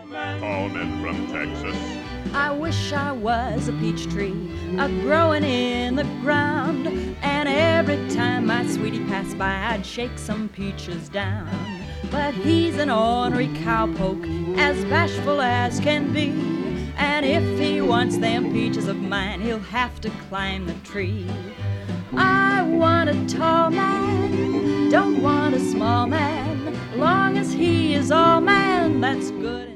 tall men from Texas. I wish I was a peach tree, a-growing in the ground, and every time my sweetie passed by, I'd shake some peaches down. But he's an ornery cowpoke, as bashful as can be, and if he wants them peaches of mine, he'll have to climb the tree. I want a tall man, don't want a small man, long as he is all man, that's good.